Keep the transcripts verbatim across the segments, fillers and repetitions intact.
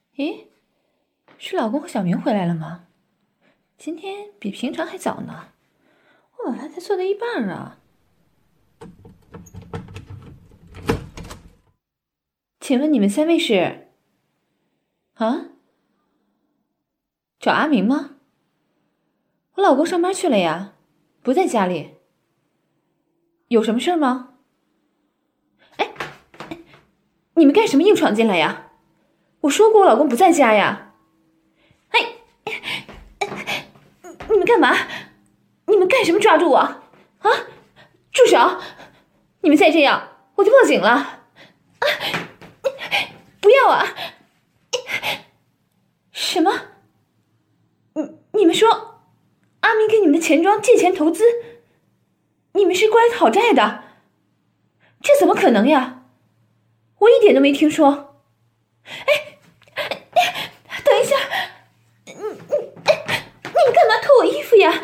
咦，是老公和小明回来了吗？今天比平常还早呢，我晚饭才做到一半啊。请问你们三位是？啊？找阿明吗？我老公上班去了呀，不在家里。有什么事吗？哎，你们干什么硬闯进来呀？我说过我老公不在家呀。哎，你们干嘛？你们干什么抓住我？啊！住手！你们再这样，我就报警了。啊！不要啊！什么？你你们说阿明给你们的钱庄借钱投资？你们是过来讨债的？这怎么可能呀？我一点都没听说。哎，等一下，你你你们干嘛脱我衣服呀？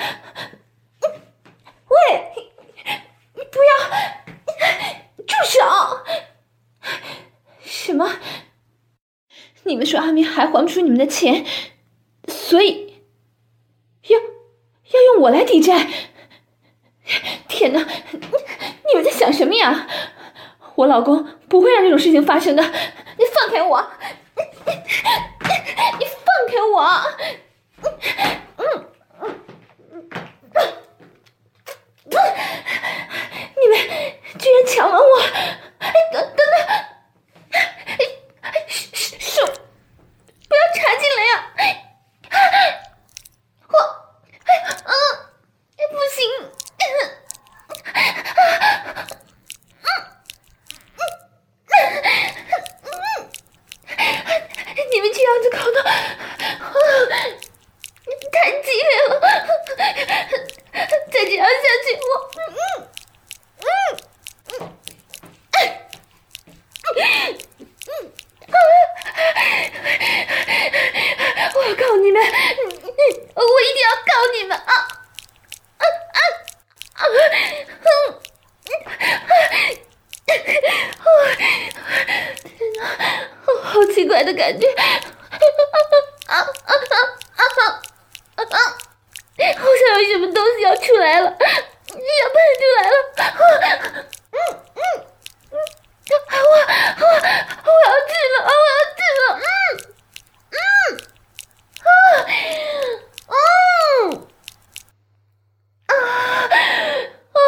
喂，你不要，住手！什么？你们说阿明还还不出你们的钱，所以要要用我来抵债？天哪，你们在想什么呀？我老公不会让这种事情发生的，你放开我！你放开我！你们居然抢了我！哎，等等等！手不要插进来呀！我，嗯，不行！你们这样子搞的，太激烈了！再这样下去，我，嗯嗯嗯嗯，我要告你们！我一定要告你们啊！啊啊啊！嗯。天哪，好奇怪的感觉！啊啊啊啊啊啊！好像有什么东西要出来了，要喷出来了！嗯嗯嗯，我我我要治了，我要治了！嗯嗯啊嗯啊啊！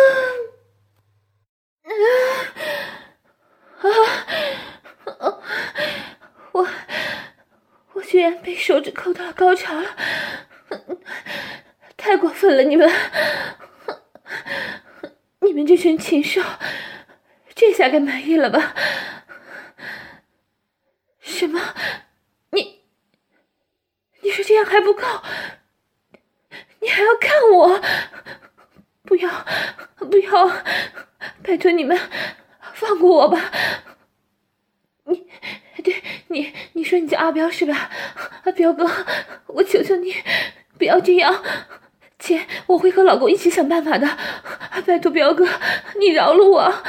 啊！我我居然被手指抠到高潮了，太过分了！你们，你们这群禽兽，这下该满意了吧？什么？你你说这样还不够？你还要看我？不要不要！拜托你们放过我吧！你，对你，你说你叫阿彪是吧？彪哥，我求求你，不要这样，姐，我会和老公一起想办法的。拜托彪哥，你饶了我！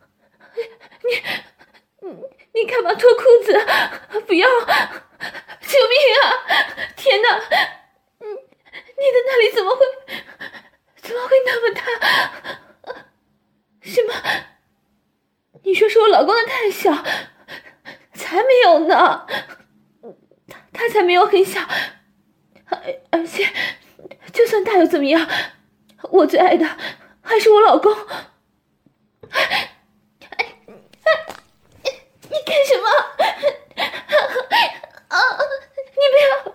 你，你，你干嘛脱裤子？不要！救命啊！天哪！你，你的那里怎么会，怎么会那么大？什么？你说是我老公的太小？才没有呢，他他才没有很小，而而且就算大又怎么样？我最爱的还是我老公。哎哎，你干什么？啊！你不要，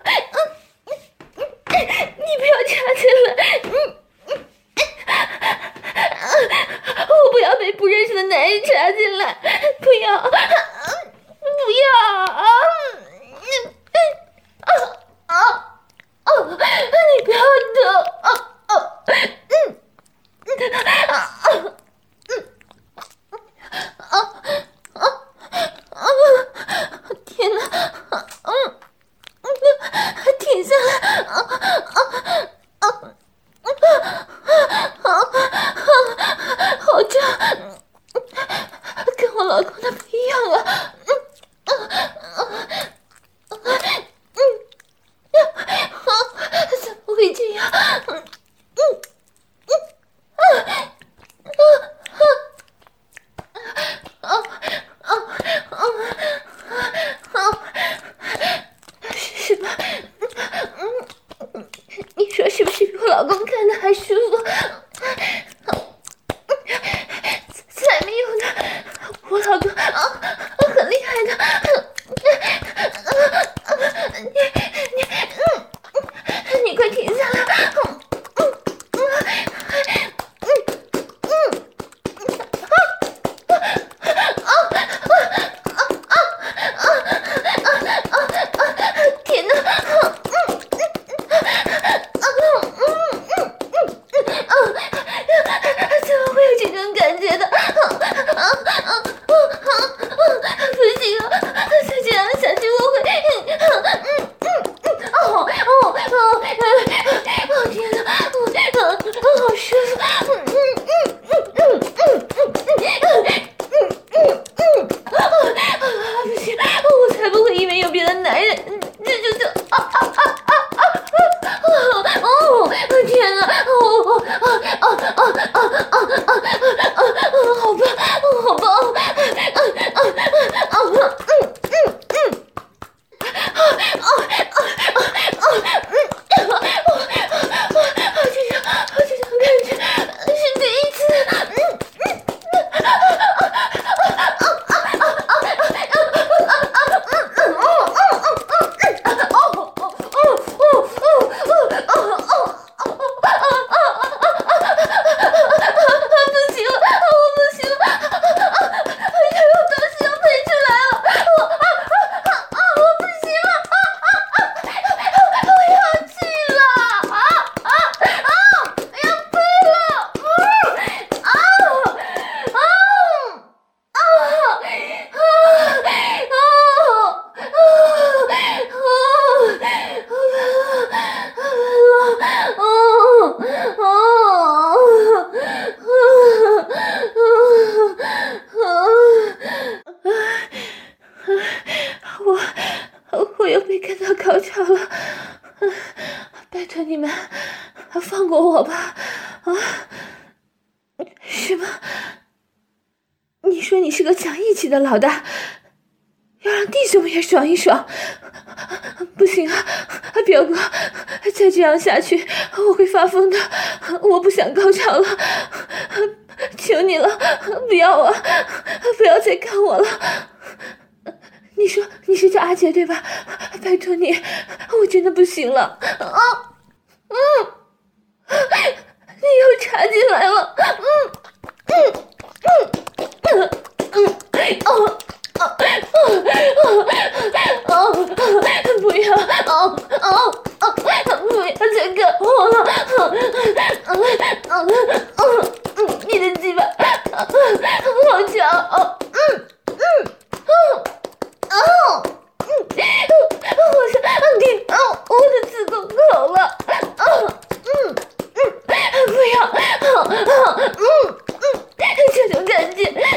你不要插进来！嗯嗯，我不要被不认识的男人插进来，不要！不要啊！啊啊啊！你不要动！啊啊嗯啊啊啊啊啊！天哪！嗯嗯，停下来！啊啊啊啊啊！好胀，跟我老公的不一样啊！ 好棒！啊啊啊啊啊！嗯嗯嗯。啊啊啊啊啊！嗯啊啊啊！这种这种感觉是第一次。嗯嗯啊啊啊啊啊我又被看到高潮了，拜托你们放过我吧！啊，什么？你说你是个讲义气的老大，要让弟兄们也爽一爽？不行啊，表哥，再这样下去我会发疯的，我不想高潮了，求你了，不要啊，不要再看我了。你说你是叫阿杰对吧？拜托你，我真的不行了啊！嗯，你又插进来了，嗯嗯嗯嗯嗯哦哦哦哦！不要哦哦哦！不要再看我了！嗯嗯嗯嗯，你的鸡巴好强哦！嗯嗯嗯。哦，嗯，我是你，哦，我的子宫口了，哦，嗯嗯，不要，哦哦，嗯嗯，这种感觉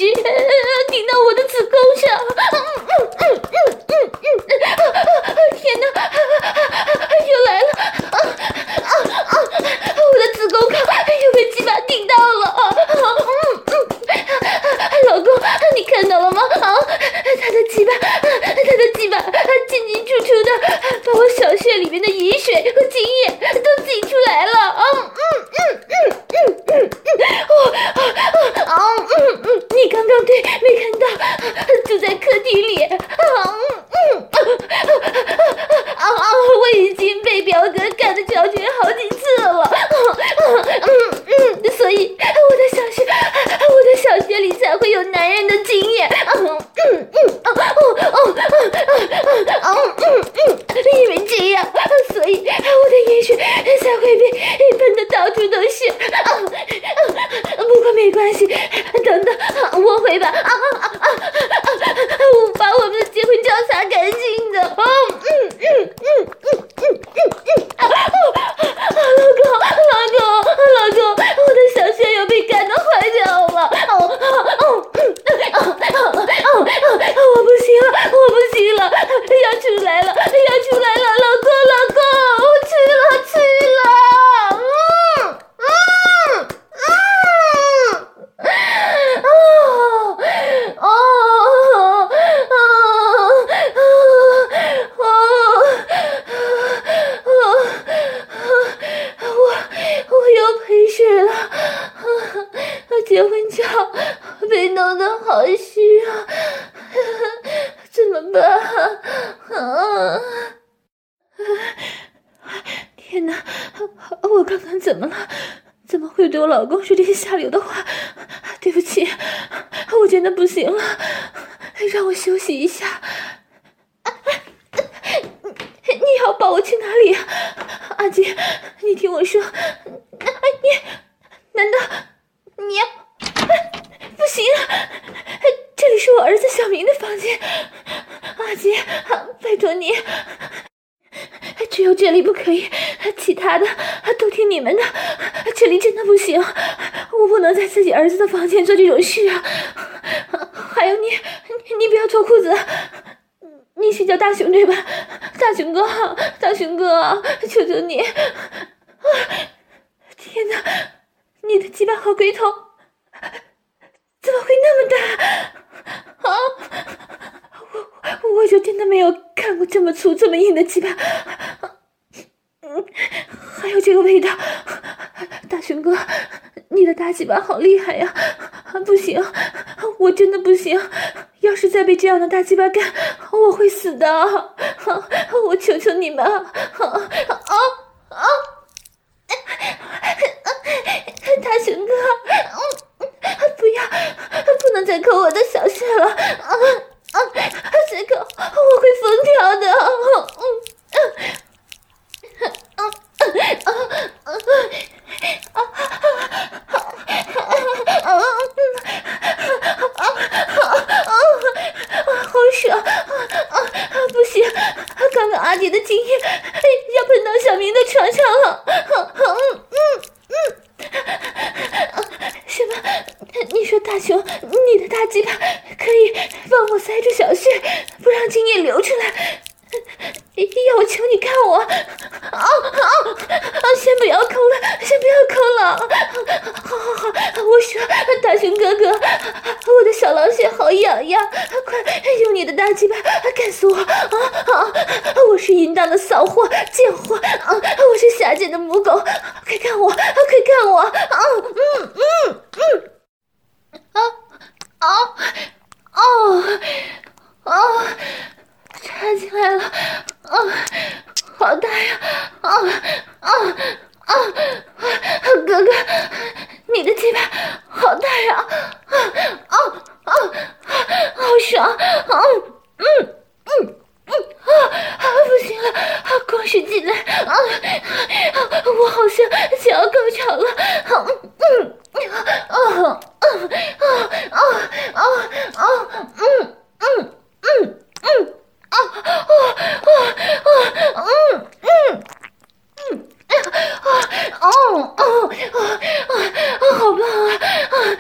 心，顶到我的子宫上。嗯嗯嗯嗯嗯嗯，天哪，又来了！啊啊啊！我的子宫口又被鸡巴顶到了。嗯嗯，老公，你看到了吗？啊，他的鸡巴，他的鸡巴进进出出的，把我小穴里面的饮水和精液都挤出来了。嗯嗯嗯嗯嗯嗯嗯，哦啊啊嗯嗯，你刚刚对没看到？就在客厅里。啊嗯啊啊啊！我已经被表哥干的脚瘸好几次了。嗯嗯，所以我的小穴，我的小穴里才会有男人的精液。嗯嗯嗯哦哦哦哦哦嗯嗯，因为这样，所以我的饮水才会被喷的到处都是。啊啊，不过没关系，等等，我会把啊啊啊啊啊，我把我们的结婚照擦干净的。哦嗯嗯嗯嗯嗯嗯嗯啊啊！老公老公老公，我的小穴又被干得坏掉了。哦哦嗯哦哦哦哦，我不行了，我不行了，要出来了，要出来了，老公老公，我去了去了。嗯嗯嗯。哦哦哦哦哦！我我又赔水了，结婚照被弄得好虚啊，怎么办啊？天哪，我刚刚怎么了？怎么会对我老公说这些下流的话？对不起，我真的不行了，让我休息一下。你要抱我去哪里啊？阿姐，你听我说，你难道你要？不行，这里是我儿子小明的房间，阿姐，拜托你，只有这里不可以，其他的都听你们的，这里真的不行，我不能在自己儿子的房间做这种事啊！还有你，你不要脱裤子，你是叫大雄对吧？大雄哥，大雄哥，求求你！天哪，你的鸡巴好龟头，怎么会那么大？啊！我我就真的没有看过这么粗这么硬的鸡巴。嗯，还有这个味道，大雄哥，你的大鸡巴好厉害呀！不行，我真的不行，要是再被这样的大鸡巴干，我会死的！我求求你们！啊啊啊！大雄哥，不要，不能再抠我的小穴了！啊啊！再抠我会疯掉的！嗯嗯。好爽！不行，刚刚阿姐的精液要喷到小明的床上了。嗯嗯嗯，什么？你说大雄，你的大鸡巴可以帮我塞住小穴，不让精液流出来？要我求你看我！啊啊啊！先不要抠了，先不要抠了！好好好，我说大雄哥哥，我的小狼穴好痒呀，快用你的大鸡巴干死我！啊啊！我是淫荡的骚货贱货啊！我是下贱的母狗，快看我，快看我！啊嗯嗯嗯！啊啊哦哦！插进来了，啊，好大呀！啊啊啊！哥哥，你的鸡巴好大呀！啊啊啊！好爽！嗯嗯嗯嗯啊！不行了，光是进来啊，我好像就要高潮了！嗯嗯啊啊啊啊啊啊！嗯嗯嗯嗯。啊啊啊啊嗯嗯嗯啊哦哦啊啊啊！好棒啊啊！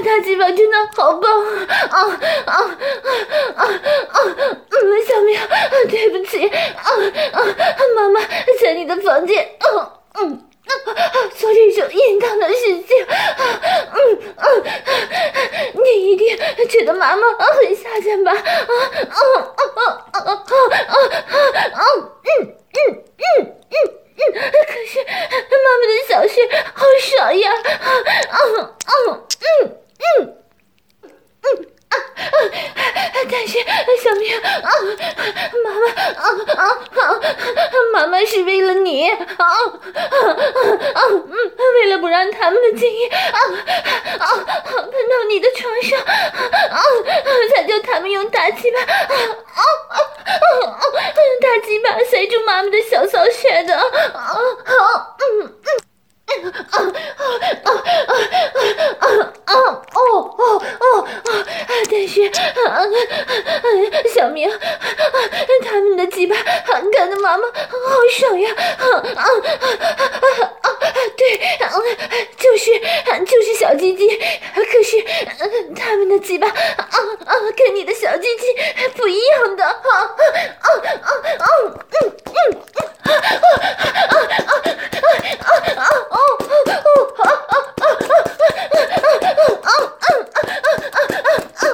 大鸡巴真的好棒啊啊啊啊啊！嗯，小明，对不起啊啊！妈妈在你的房间，嗯嗯。做这种淫荡的事情，嗯嗯，你一定觉得妈妈很下贱吧？啊啊啊啊啊啊啊啊！嗯嗯嗯嗯嗯，可是妈妈的小穴好爽呀！啊啊啊嗯嗯嗯啊啊！但是小明啊，妈妈啊啊啊，妈妈是为了你啊啊啊嗯，为了不让他们的精液啊啊啊喷到你的床上啊啊，才叫他们用大鸡巴啊啊啊啊大鸡巴塞住妈妈的小骚穴的啊啊嗯嗯。啊啊啊啊啊啊！哦哦哦！但是，啊、小明，啊、他们的鸡巴干的妈妈好爽呀！啊啊啊啊！对，啊、就是就是小鸡鸡，可是、啊、他们的鸡巴啊啊跟你的小鸡鸡不一样的！啊啊啊啊啊！嗯嗯嗯啊啊啊啊啊！哦哦哦啊啊啊啊啊啊啊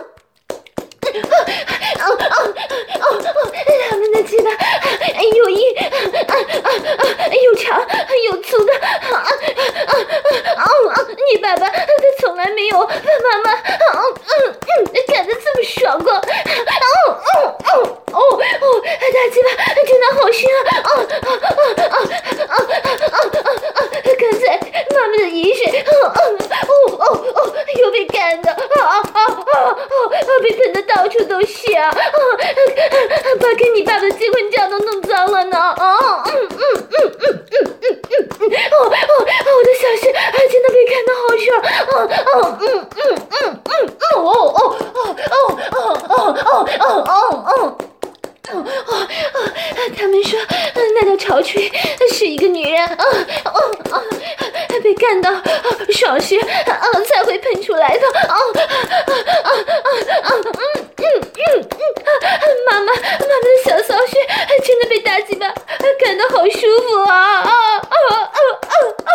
啊啊！他们的鸡巴又硬啊啊啊又长又粗的啊啊啊啊！你爸爸他从来没有把妈妈啊嗯嗯干得这么爽过！哦哦哦哦哦！大鸡巴真的好深啊！啊啊啊啊啊啊啊啊！刚才妈妈的饮水，哦哦哦哦，又被干的，啊啊啊啊啊！被喷的到处都是啊！啊，把跟你爸爸的结婚照都弄脏了呢！啊，嗯嗯嗯嗯嗯嗯嗯嗯，哦哦，我的小穴真的被干得好爽！啊啊嗯嗯嗯嗯哦哦哦哦哦哦哦哦哦哦。哦哦哦！他们说，那条潮吹是一个女人，啊哦哦，被干到爽时，啊才会喷出来的，啊啊啊啊啊！嗯嗯嗯嗯，妈妈，妈妈的小骚穴真的被大鸡巴干得好舒服啊啊啊啊啊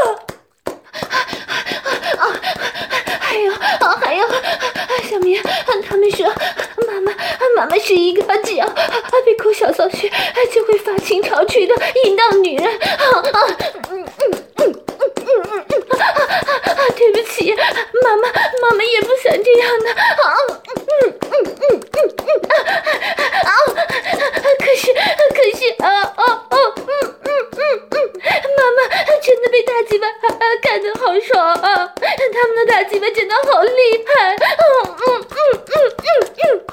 啊！啊，还有啊，还有，小明，他们说，妈妈，妈妈是一个只要被抠小骚穴就会发情潮吹的淫荡女人。啊啊，嗯嗯嗯嗯嗯嗯嗯，啊，对不起，妈妈，妈妈也不想这样的。啊，嗯嗯嗯嗯嗯啊啊，可是可是啊啊啊，嗯嗯嗯嗯，妈妈真的被大鸡巴干得好爽啊！他们的大鸡巴真的好厉害！嗯嗯嗯嗯嗯嗯。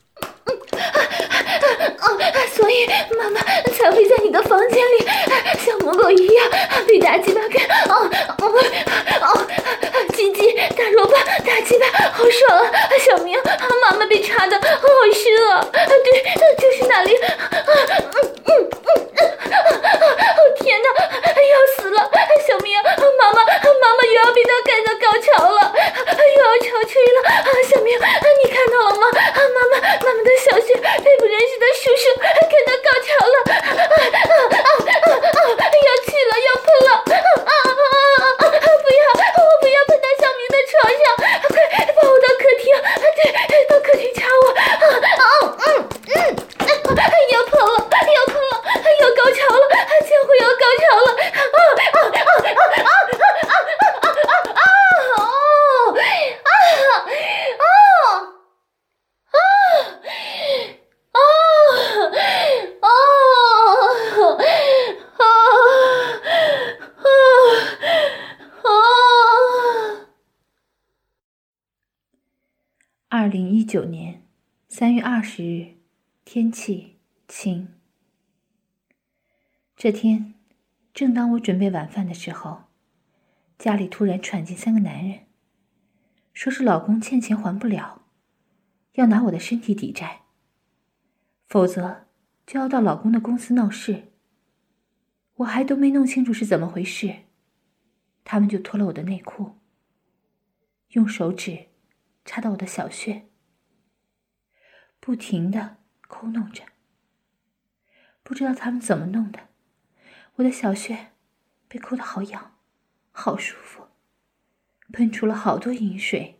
哦，所以妈妈才会在你的房间里像母狗一样被大鸡巴干。哦哦哦，鸡鸡大萝卜大鸡巴好爽啊！小明，妈妈被插的好湿啊！对，就是那里。嗯嗯嗯哦天哪，要死了！小明，妈妈妈妈又要被他干到高潮了，又要潮吹了！小明，你看到了吗？妈妈妈妈的小穴被不认识的叔叔干到高潮了！啊啊啊啊啊！要去了，要喷了！啊啊啊啊！不要，我不要喷到小明的床上！快抱我到客厅！对，到客厅插我！啊啊嗯嗯嗯！要喷了，要喷了，要高潮了！这回要高潮了！啊啊啊啊啊啊啊啊啊啊啊！哦啊啊啊啊啊啊啊！ 二零一九年三月二十日，天气晴。这天，正当我准备晚饭的时候，家里突然闯进三个男人，说是老公欠钱还不了，要拿我的身体抵债，否则就要到老公的公司闹事。我还都没弄清楚是怎么回事，他们就脱了我的内裤， 用手指插到我的小穴，不停地抠弄着。不知道他们怎么弄的，我的小穴被抠得好痒，好舒服，喷出了好多淫水。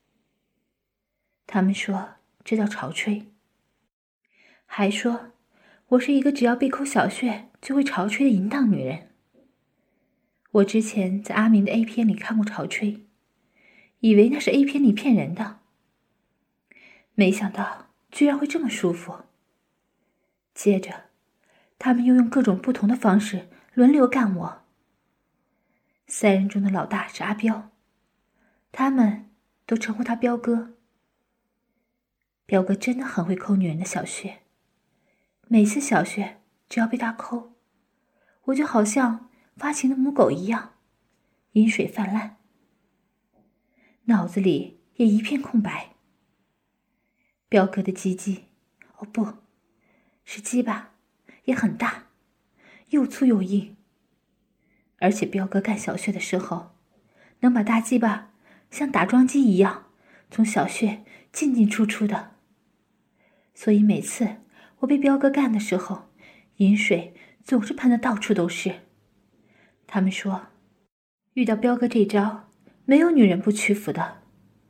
他们说这叫潮吹，还说我是一个只要被抠小穴就会潮吹的淫荡女人。我之前在阿明的 A 片里看过潮吹，以为那是 A 片里骗人的，没想到居然会这么舒服。接着他们又用各种不同的方式轮流干我。三人中的老大是阿彪，他们都称呼他彪哥。彪哥真的很会抠女人的小穴，每次小穴只要被他抠，我就好像发情的母狗一样，饮水泛滥，脑子里也一片空白。彪哥的鸡鸡，哦不，是鸡巴，也很大，又粗又硬。而且彪哥干小穴的时候，能把大鸡巴像打桩机一样从小穴进进出出的。所以每次我被彪哥干的时候，饮水总是喷得到处都是。他们说，遇到彪哥这招，没有女人不屈服的。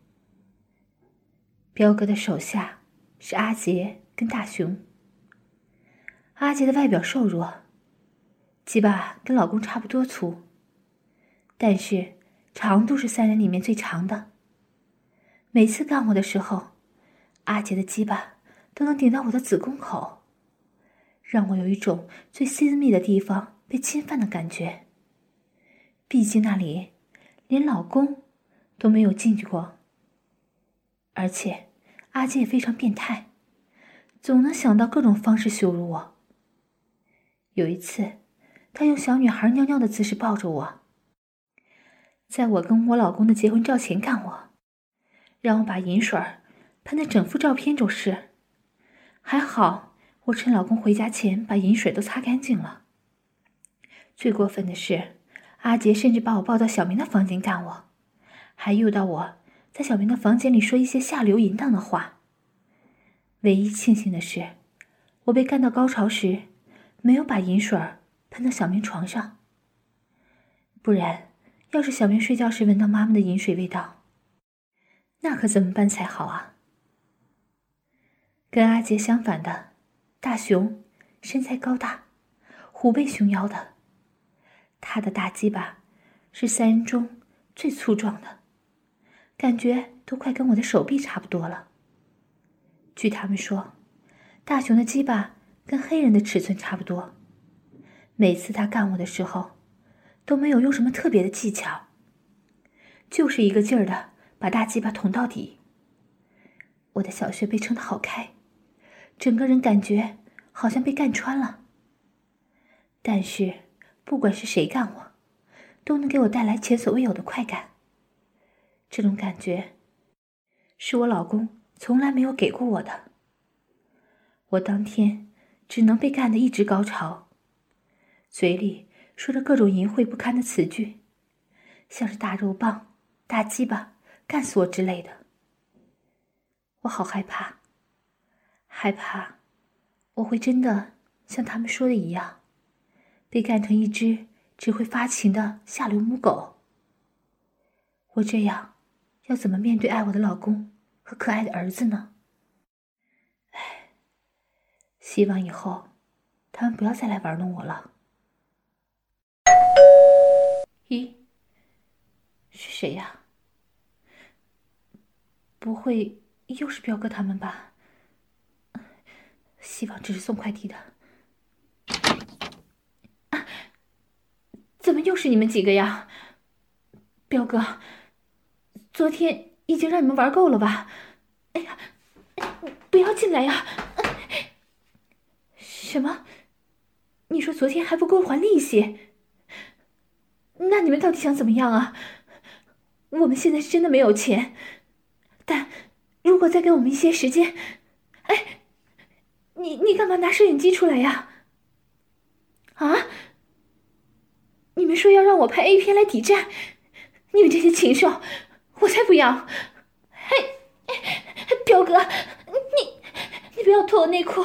彪哥的手下是阿杰跟大熊。阿杰的外表瘦弱，鸡巴跟老公差不多粗，但是长度是三人里面最长的。每次干我的时候，阿杰的鸡巴都能顶到我的子宫口，让我有一种最私密的地方被侵犯的感觉。毕竟那里连老公都没有进去过。而且阿杰也非常变态，总能想到各种方式羞辱我。有一次他用小女孩尿尿的姿势抱着我，在我跟我老公的结婚照前干我，让我把银水喷在整幅照片就是。还好我趁老公回家前把银水都擦干净了。最过分的是，阿杰甚至把我抱到小明的房间干我，还诱导我在小明的房间里说一些下流淫荡的话。唯一庆幸的是，我被干到高潮时没有把银水喷到小明床上，不然要是小明睡觉时闻到妈妈的饮水味道，那可怎么办才好啊？跟阿杰相反的大熊身材高大，虎背熊腰的，他的大鸡巴是三人中最粗壮的，感觉都快跟我的手臂差不多了。据他们说，大熊的鸡巴跟黑人的尺寸差不多。每次他干我的时候都没有用什么特别的技巧，就是一个劲儿的把大鸡巴捅到底。我的小穴被撑得好开，整个人感觉好像被干穿了。但是不管是谁干我，都能给我带来前所未有的快感。这种感觉是我老公从来没有给过我的。我当天只能被干得一直高潮，嘴里说着各种淫秽不堪的词句，像是大肉棒、大鸡巴、干死我之类的。我好害怕，害怕我会真的像他们说的一样，被干成一只只会发情的下流母狗。我这样要怎么面对爱我的老公和可爱的儿子呢？唉，希望以后他们不要再来玩弄我了。咦，是谁呀？不会又是彪哥他们吧？希望只是送快递的。啊，怎么又是你们几个呀？彪哥，昨天已经让你们玩够了吧？哎呀，不要进来呀！什么？你说昨天还不够还利息？那你们到底想怎么样啊？我们现在是真的没有钱，但如果再给我们一些时间……哎，你你干嘛拿摄影机出来呀？啊？你们说要让我拍 A 片来抵债？你们这些禽兽， 我才不要！嘿，彪哥，你你不要脱我内裤！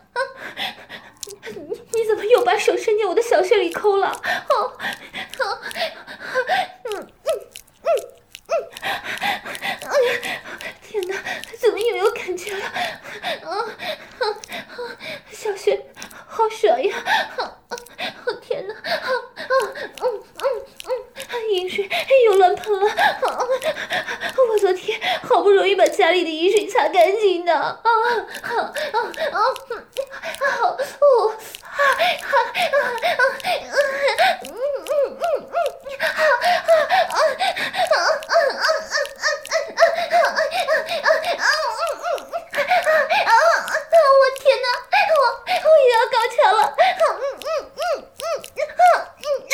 你你怎么又把手伸进我的小穴里抠了？哦，哦，嗯嗯嗯嗯，哎呀，天哪，怎么又有感觉了？啊啊啊！小穴好爽呀！啊啊！天哪！啊啊嗯嗯嗯，饮水又乱喷了！啊！我昨天好不容易把家里的饮水擦干净的，啊啊啊啊！好哦，啊啊啊啊！嗯嗯嗯嗯，啊啊啊啊啊啊啊啊啊啊啊！我天哪，我我也要高潮了！嗯嗯嗯嗯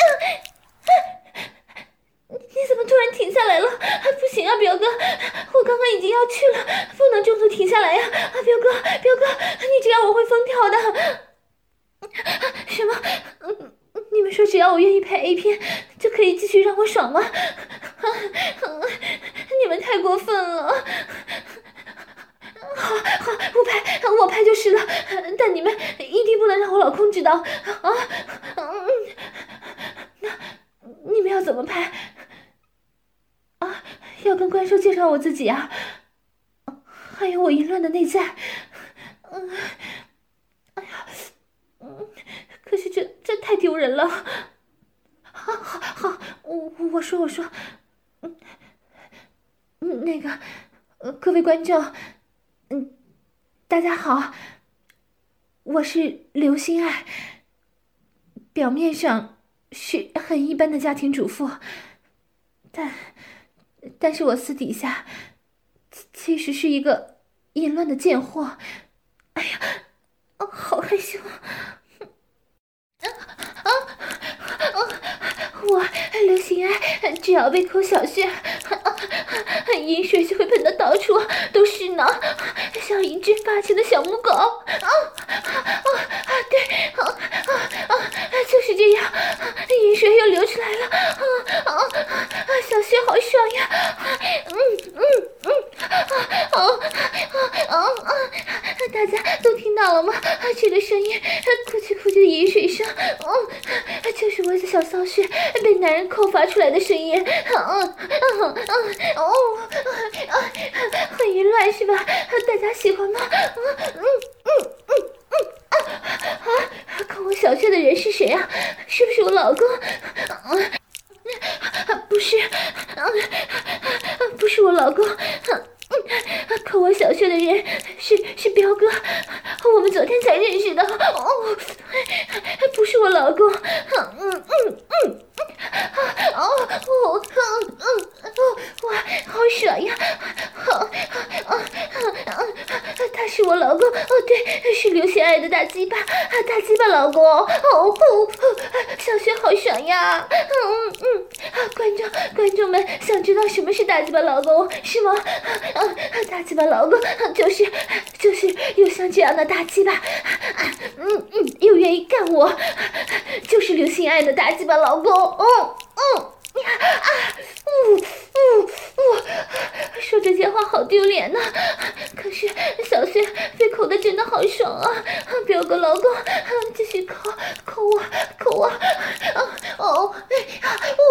嗯，你怎么突然停下来了？不行啊，彪哥，我刚刚已经要去了，不能中途停下来呀！啊，彪哥，彪哥，你这样我会疯掉的。什么？嗯，你们说只要我愿意拍 A 片，就可以继续让我爽吗？你们太过分了！好好，我拍，我拍就是了，但你们一定不能让我老公知道啊！嗯，那你们要怎么拍？啊，要跟怪兽介绍我自己啊，还有我淫乱的内在。嗯，哎呀，嗯，可是这这太丢人了。好好好，我我说我说，嗯嗯，那个，呃，各位观众，嗯，大家好，我是刘心爱，表面上是很一般的家庭主妇，但但是我私底下其实是一个淫乱的贱货。哎呀，哦，好害羞啊！啊啊！我刘心爱只要被抠小穴，饮水就会喷得到处都是呢，像一只发情的小母狗。啊啊啊！对，啊啊啊！就是这样，饮水又流出来了。啊啊啊！小穴好爽呀！嗯嗯嗯啊啊啊啊！大家都听到了吗？这个声音，哭唧哭唧的饮水声，嗯，就是我的小骚穴被男人抠发出来的声音。嗯嗯嗯哦，很淫乱是吧？大家喜欢吗？嗯嗯嗯嗯嗯啊啊！抠我小穴的人是谁啊？是不是我老公？嗯。不是，不是我老公，抠我小穴的人是是彪哥，我们昨天才认识的。哦，不是我老公。嗯嗯嗯，哦哦嗯嗯哦，哇，好爽呀！好，啊啊啊！他是我老公，哦对，是刘心爱的大鸡巴，大鸡巴老公。哦哦，小穴好爽呀！嗯嗯，观众观众们想知道什么是大鸡巴老公是吗？啊，大鸡巴老公就是就是有像这样的大鸡巴，嗯嗯，又愿意干我，就是刘心爱的大鸡巴老公。嗯嗯。啊，呜呜呜！说这些话好丢脸呐、啊，可是小穴被抠的真的好爽啊！彪哥老公，继续抠抠我抠我，啊哦，哎